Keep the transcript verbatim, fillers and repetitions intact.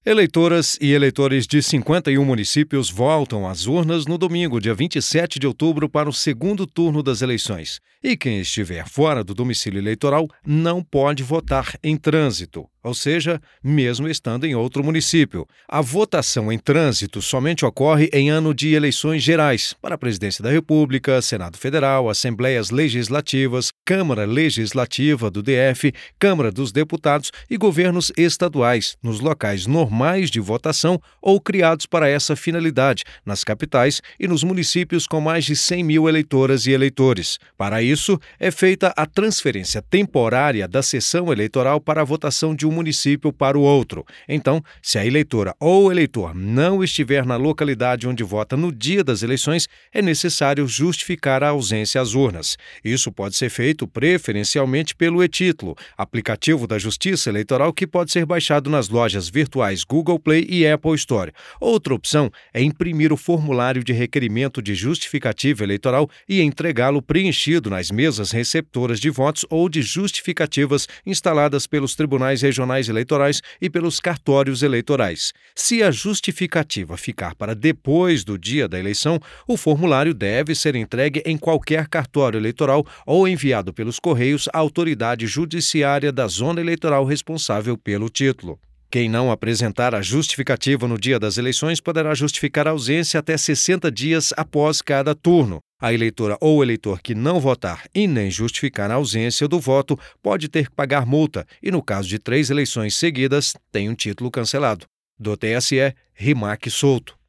Eleitoras e eleitores de cinquenta e um municípios voltam às urnas no domingo, dia vinte e sete de outubro, para o segundo turno das eleições. E quem estiver fora do domicílio eleitoral não pode votar em trânsito, ou seja, mesmo estando em outro município. A votação em trânsito somente ocorre em ano de eleições gerais, para a Presidência da República, Senado Federal, Assembleias Legislativas, Câmara Legislativa do D F, Câmara dos Deputados e governos estaduais, nos locais normais de votação ou criados para essa finalidade, nas capitais e nos municípios com mais de cem mil eleitoras e eleitores. Para isso, é feita a transferência temporária da sessão eleitoral para a votação de um município para o outro. Então, se a eleitora ou eleitor não estiver na localidade onde vota no dia das eleições, é necessário justificar a ausência às urnas. Isso pode ser feito preferencialmente pelo e-Título, aplicativo da Justiça Eleitoral que pode ser baixado nas lojas virtuais Google Play e Apple Store. Outra opção é imprimir o formulário de requerimento de justificativa eleitoral e entregá-lo preenchido nas mesas receptoras de votos ou de justificativas instaladas pelos tribunais regionais eleitorais e pelos cartórios eleitorais. Se a justificativa ficar para depois do dia da eleição, o formulário deve ser entregue em qualquer cartório eleitoral ou enviado pelos correios à autoridade judiciária da zona eleitoral responsável pelo título. Quem não apresentar a justificativa no dia das eleições poderá justificar a ausência até sessenta dias após cada turno. A eleitora ou eleitor que não votar e nem justificar a ausência do voto pode ter que pagar multa e, no caso de três eleições seguidas, tem um título cancelado. Do T S E, Rimac Souto.